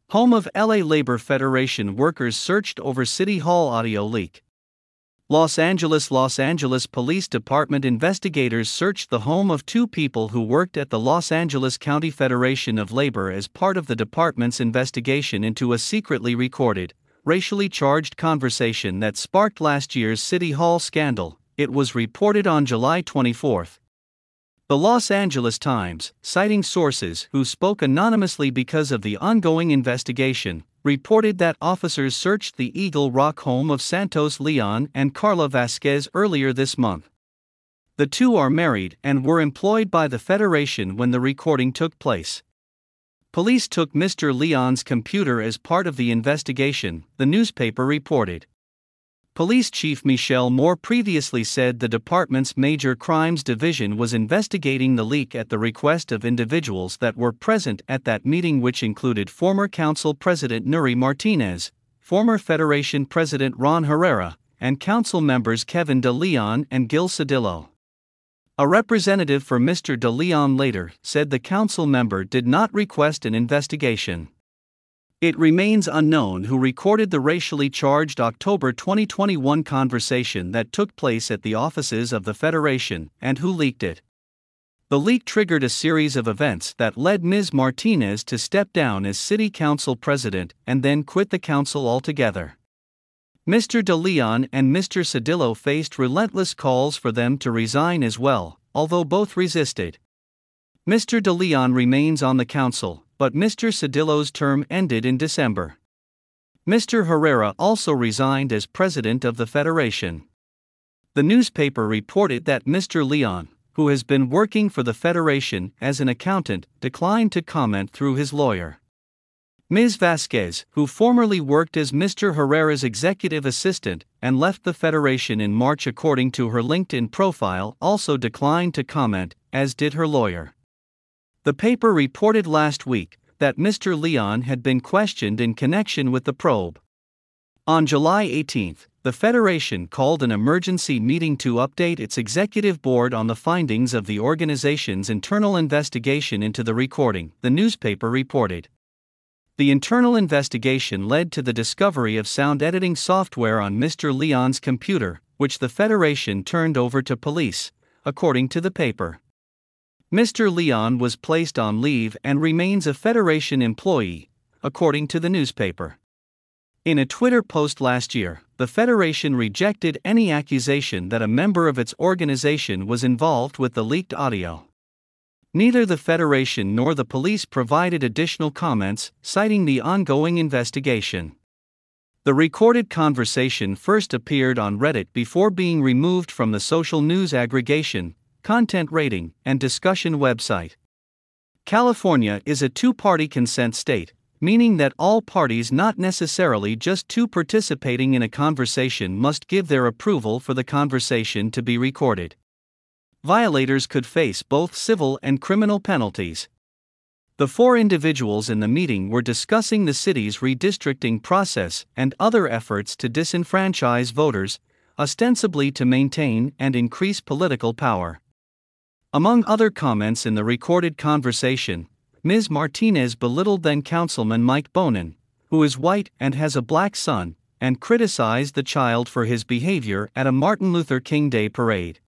Home of LA Labor Federation workers searched over City Hall audio leak. Los Angeles Police Department investigators searched the home of two people who worked at the Los Angeles County Federation of Labor as part of the department's investigation into a secretly recorded, racially charged conversation that sparked last year's City Hall scandal, it was reported on July 24. The Los Angeles Times, citing sources who spoke anonymously because of the ongoing investigation, reported that officers searched the Eagle Rock home of Santos Leon and Carla Vasquez earlier this month. The two are married and were employed by the Federation when the recording took place. Police took Mr. Leon's computer as part of the investigation, the newspaper reported. Police Chief Michelle Moore previously said the department's Major Crimes Division was investigating the leak at the request of individuals that were present at that meeting, which included former Council President Nury Martinez, former Federation President Ron Herrera, and Council members Kevin De Leon and Gil Cedillo. A representative for Mr. De Leon later said the council member did not request an investigation. It remains unknown who recorded the racially charged October 2021 conversation that took place at the offices of the Federation and who leaked it. The leak triggered a series of events that led Ms. Martinez to step down as City Council President and then quit the council altogether. Mr. De Leon and Mr. Cedillo faced relentless calls for them to resign as well, although both resisted. Mr. De Leon remains on the council, but Mr. Cedillo's term ended in December. Mr. Herrera also resigned as president of the Federation. The newspaper reported that Mr. Leon, who has been working for the Federation as an accountant, declined to comment through his lawyer. Ms. Vasquez, who formerly worked as Mr. Herrera's executive assistant and left the Federation in March according to her LinkedIn profile, also declined to comment, as did her lawyer. The paper reported last week that Mr. Leon had been questioned in connection with the probe. On July 18, the Federation called an emergency meeting to update its executive board on the findings of the organization's internal investigation into the recording, the newspaper reported. The internal investigation led to the discovery of sound editing software on Mr. Leon's computer, which the Federation turned over to police, according to the paper. Mr. Leon was placed on leave and remains a Federation employee, according to the newspaper. In a Twitter post last year, the Federation rejected any accusation that a member of its organization was involved with the leaked audio. Neither the Federation nor the police provided additional comments, citing the ongoing investigation. The recorded conversation first appeared on Reddit before being removed from the social news aggregation, content rating, and discussion website. California is a two-party consent state, meaning that all parties, not necessarily just two participating in a conversation, must give their approval for the conversation to be recorded. Violators could face both civil and criminal penalties. The four individuals in the meeting were discussing the city's redistricting process and other efforts to disenfranchise voters, ostensibly to maintain and increase political power. Among other comments in the recorded conversation, Ms. Martinez belittled then-Councilman Mike Bonin, who is white and has a black son, and criticized the child for his behavior at a Martin Luther King Day parade.